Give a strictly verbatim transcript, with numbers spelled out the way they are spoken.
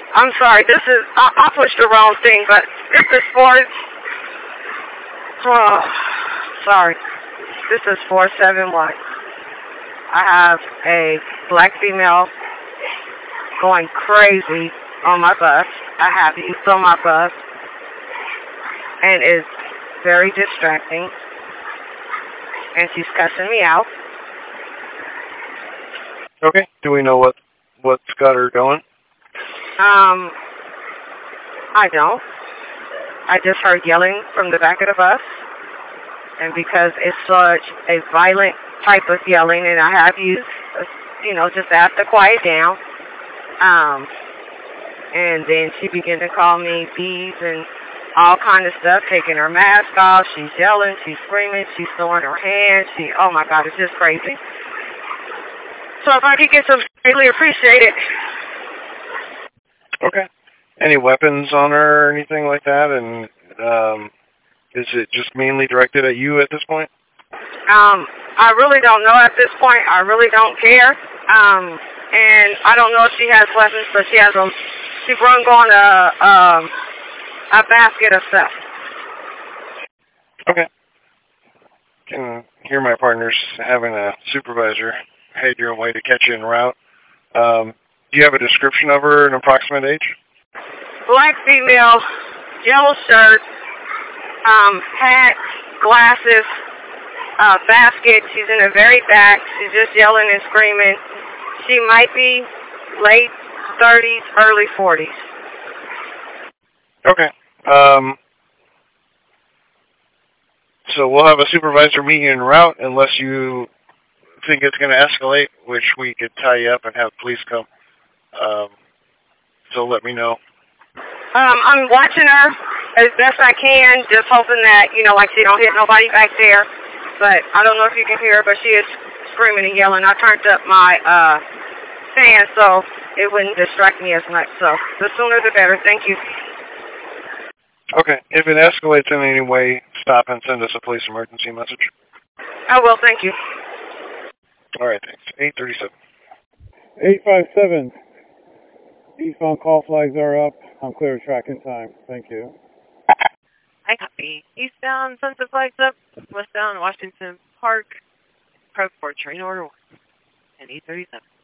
I'm sorry, this is, I, I pushed the wrong thing, but this is for, oh, sorry. This is four seven one. I have a black female going crazy on my bus. I have youth on my bus, and it's very distracting, and she's cussing me out. Okay. Do we know what what's got her going? Um, I don't. I just heard yelling from the back of the bus, and because it's such a violent type of yelling, and I have used, you know, just have to quiet down. Um, and then she began to call me bees and all kind of stuff, taking her mask off. She's yelling, she's screaming, she's throwing her hands. She, oh my God, it's just crazy. So if I could get some, really appreciate it. Okay. Any weapons on her or anything like that? And um, is it just mainly directed at you at this point? Um, I really don't know at this point. I really don't care. Um, and I don't know if she has weapons, but she has a, she brung on a, um, a basket of stuff. Okay. Can hear my partner's having a supervisor head your way to catch you en route. Um, do you have a description of her, an approximate age? Black female, yellow shirt, um, hat, glasses, uh, basket. She's in the very back. She's just yelling and screaming. She might be late thirties, early forties. Okay. Um, so we'll have a supervisor meet you en route unless you think it's going to escalate, which we could tie you up and have police come. Um, so let me know. Um, I'm watching her as best I can, just hoping that, you know, like she don't hit nobody back there. But I don't know if you can hear her, but she is screaming and yelling. I turned up my uh, fan so it wouldn't distract me as much. So the sooner the better. Thank you. Okay. If it escalates in any way, stop and send us a police emergency message. I will. Thank you. All right. Thanks. eight thirty-seven. eight five seven. Eastbound call flags are up. I'm clear of track in time. Thank you. I copy. Eastbound, sunset flags up. Westbound, Washington Park. Prep for train order one. And eight thirty-seven.